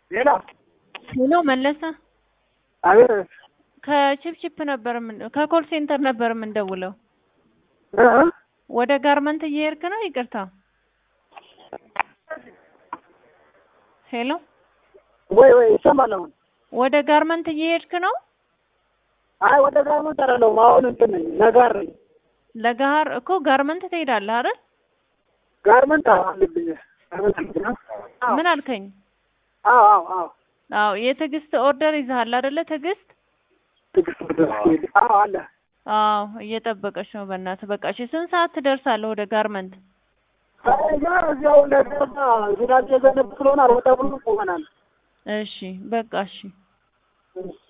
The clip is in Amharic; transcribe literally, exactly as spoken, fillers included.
ሌላ ሄሎ መለሰ አቤት ከቺፕቺፕ ነበር ምን ከኮል ሴንተር ነበር ምን ደውለው እ ወደ ጋርመንት እየሄድክ ነው? ይቅርታ ሄሎ ወይ ወይ ይሰማል። ወደ ጋርመንት እየሄድክ ነው? አይ ወደ ጋርመንት አይደለም። አሁን እንትን ነጋር ነኝ። ለጋር እኮ ጋርመንት ትሄዳለህ አይደል? ጋርመንት አለብኝ። ጋርመንት ነው። ምን አልከኝ? አዎ አዎ አዎ አዎ የትዕግስት ኦርደር ይዘሃል አይደለ? ትዕግስት አዎ አለ። አዎ እየጠበቀች ነው። በእናትህ በቃ እሺ። ስንት ሰዓት ትደርሳለህ ወደ ጋርመንት? አይ ጋር እዚያው ለደረሰ ዝናብ የዘነበ ስለሆነ አልወጣ ብሎ ቆመናል። እሺ በቃ እሺ።